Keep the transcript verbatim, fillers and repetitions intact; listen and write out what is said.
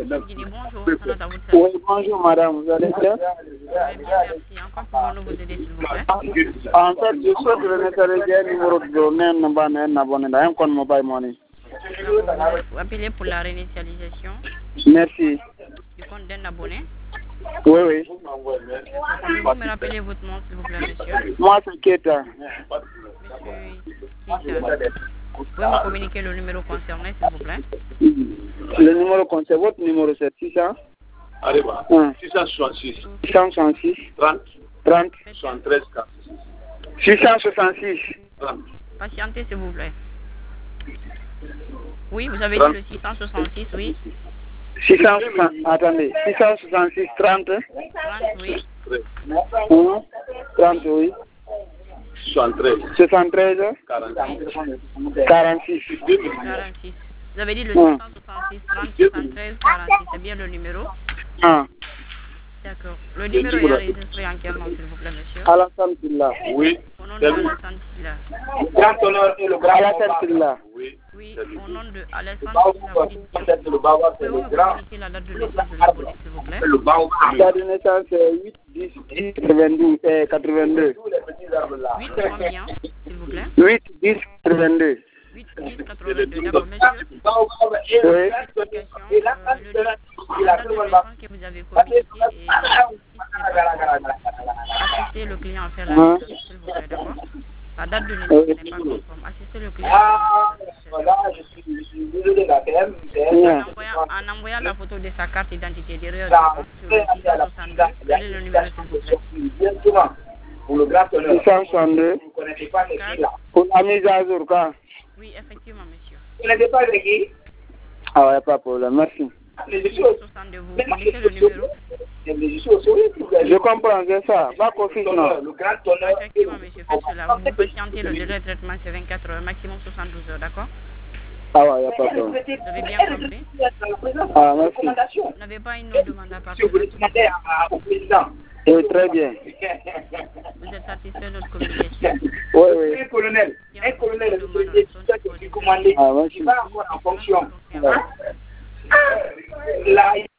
Youssouf Guinée, bonjour, Sanat à votre Oui, service. bonjour madame, vous allez bien? Très bien, merci. En quoi pouvons-nous vous aider, s'il vous plaît? En fait, je souhaite remettre le numéro de domaine en abonné dans un compte mobile money. D'accord, vous appelez pour la réinitialisation Merci. du compte d'un abonné. Oui, oui. Pouvez-vous me rappeler votre nom, s'il vous plaît, monsieur? Moi, c'est Keta. Monsieur Keita. Pouvez-vous me communiquer le numéro concerné, s'il vous plaît? Le numéro compte, c'est votre numéro, c'est six cents. six cent soixante-six. six cent soixante-six. trente. trente. soixante-treize. six cent soixante-six. trente. Patientez, s'il vous plaît. Oui, vous avez dit le six cent soixante-six, oui. six cent soixante, attendez, six cent soixante-six, trente. trente, oui. Hum, trente, oui. soixante-treize. soixante-treize. quarante-six. quarante-six. quarante-six. Vous avez dit le six cent soixante-six, trente, soixante-treize, quarante-six. C'est bien le numéro? Ah. D'accord. Le numéro est enregistré en quel nom, s'il vous plaît, monsieur? Alassane Silla. Oui. Au nom de Alassane Silla. Grand honneur et le grand Alassane Silla. Oui. Oui, au nom de Alassane Silla, vous dites bien. Pouvez-vous me communiquer la date de naissance de l'abonné, s'il vous plaît? La date de naissance est huit dix quatre-vingt-douze. Euh, quatre-vingt-deux. huit combien, s'il vous plaît? huit dix quatre-vingt-deux. huit dix quatre-vingt-deux. D'accord, monsieur? Oui. Explication, euh, le, la date de naissance que vous avez communiquée et assistez le client à faire la Hein? recherche, s'il vous plaît, d'accord? La date de naissance n'est pas conforme. Assistez le client à faire la recherche. En envoyant, en envoyant la photo de sa carte d'identité derrière sur le six cent soixante-deux, quel est le numéro, s'il vous plaît? Pour le grand honneur. six cent soixante-deux. Pour la mise à jour, quoi. Oui, effectivement, monsieur. Vous n'avez pas de qui? Ah ouais, pas de problème, merci. six cent soixante-deux, vous connaissez le numéro? Je comprends, c'est ça. Pas qu'office, non. Effectivement, monsieur, faites cela. Vous patientez, le délai de traitement, c'est vingt-quatre heures, maximum soixante-douze heures, d'accord? Ah ouais, y a pas de problème. Vous avez bien compris? Ah, merci. Vous n'avez pas une autre demande à partir de Et très bien. Vous êtes satisfait de notre communication? Oui, oui. Un colonel. Un colonel Ah, merci. en fonction. Là,